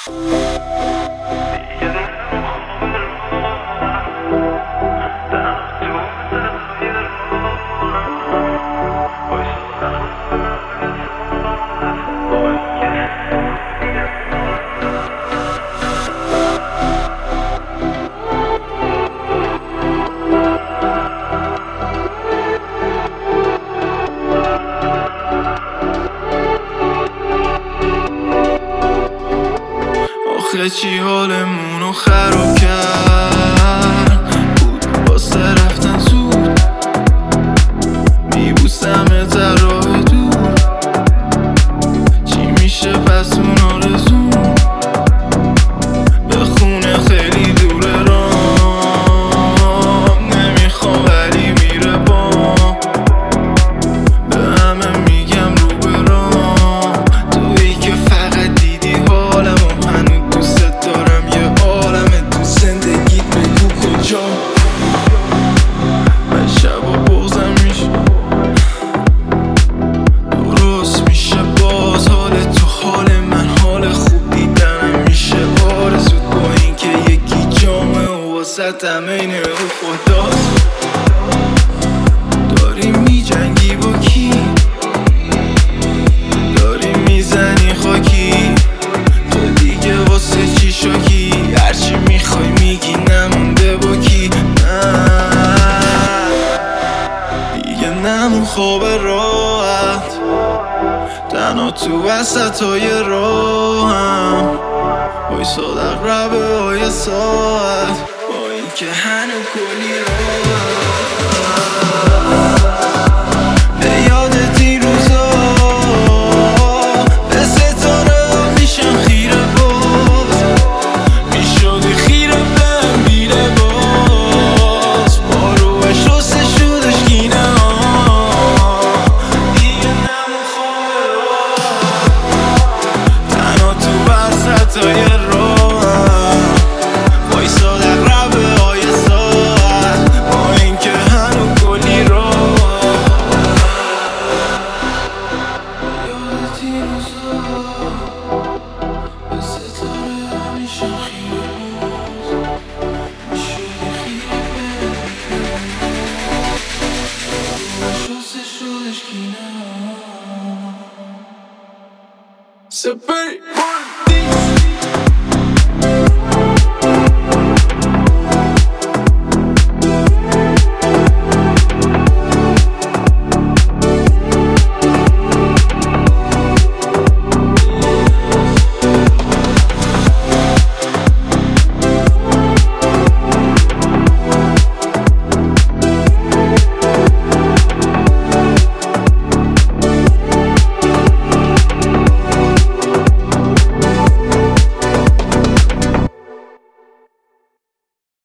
آخه چی حالمونو خراب کرد بود واسه رفتن زود میبوسمت در راه دور چی میشه پس اون آرزون به خونه خیلی دوره رام نمیخوام ولی میره بام به همه میگم رو برام تویی که فقط دیدی حالم من شبا بغزم میشه درست میشه باز حال تو حال من حال خوب دیدنم میشه آرزود با این که یکی جامعه و واسطم اینه و خداست داری میجنگی با کی داری میزنی خاکی تو دیگه واسه چی شاکی هرچی میخوای میگی نمونده با کی دیگه نمون خواب راحت تنها تو وسطای راهم وایساد اقربه های ساعت با این که هنو کلی راحت Super